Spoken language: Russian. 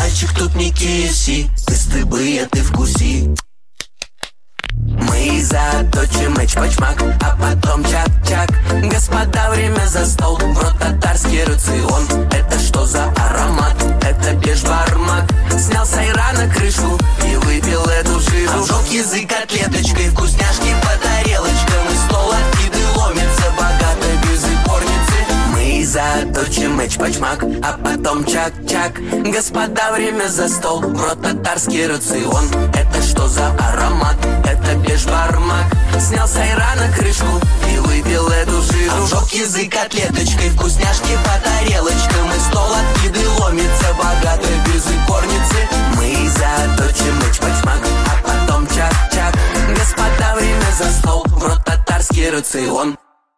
мальчик, тут не KFC. Ты ты вкуси. Мы заточим эч-пач-мак, а потом чак-чак. Господа, время за стол, в рот татарский рацион. Это что за аромат? Это бешбармак. Снял с айрана крышку и выпил эту жижу. Обжег язык котлеточкой, вкусняшки по тарелочкам. И стол от еды ломится, богато без икорницы. Мы заточим эч-пач-мак, а потом чак-чак. Господа, время за стол, в рот татарский рацион. Это что за аромат? Это бешбармак. Снял с айрана крышку и выпил эту жижу. Обжег язык котлеточкой, вкусняшки по тарелочкам. И стол от еды ломится, богато без икорницы. Мы заточим эч-пач-мак, а потом чак-чак. Господа, время за стол, в рот татарский рацион.